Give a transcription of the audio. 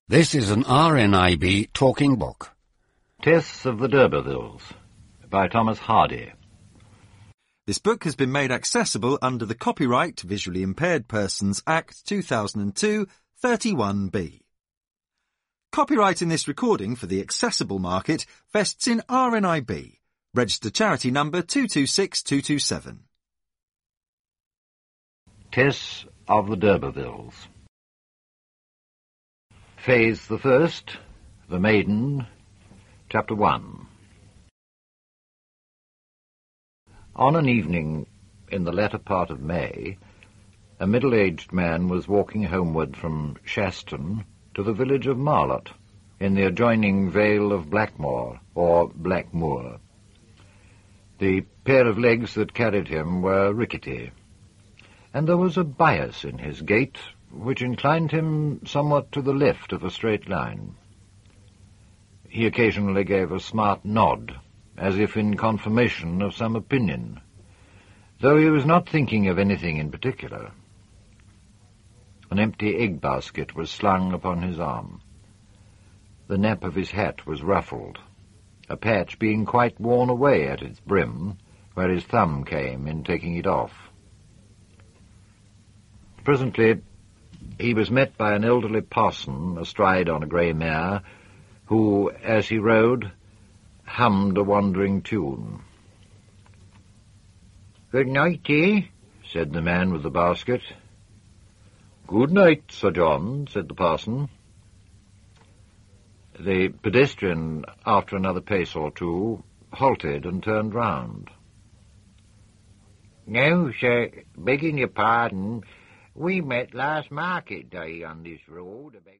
This is an RNIB talking book. Tess of the D'Urbervilles by Thomas Hardy. This book has been made accessible under the Copyright Visually Impaired Persons Act 2002, 31B. Copyright in this recording for the accessible market vests in RNIB, registered charity number 226227. Tess of the D'Urbervilles. Phase the First, The Maiden, Chapter 1. On an evening in the latter part of May, a middle-aged man was walking homeward from Shaston to the village of Marlott, in the adjoining Vale of Blackmoor, or Blackmoor. The pair of legs that carried him were rickety, and there was a bias in his gait which inclined him somewhat to the left of a straight line. He occasionally gave a smart nod, as if in confirmation of some opinion, though he was not thinking of anything in particular. An empty egg basket was slung upon his arm. The nap of his hat was ruffled, a patch being quite worn away at its brim, where his thumb came in taking it off. Presently he was met by an elderly parson astride on a grey mare, who, as he rode, hummed a wandering tune. "Good night, eh?" said the man with the basket. "Good night, Sir John," said the parson. The pedestrian, after another pace or two, halted and turned round. "No, sir, begging your pardon, we met last market day on this road about..."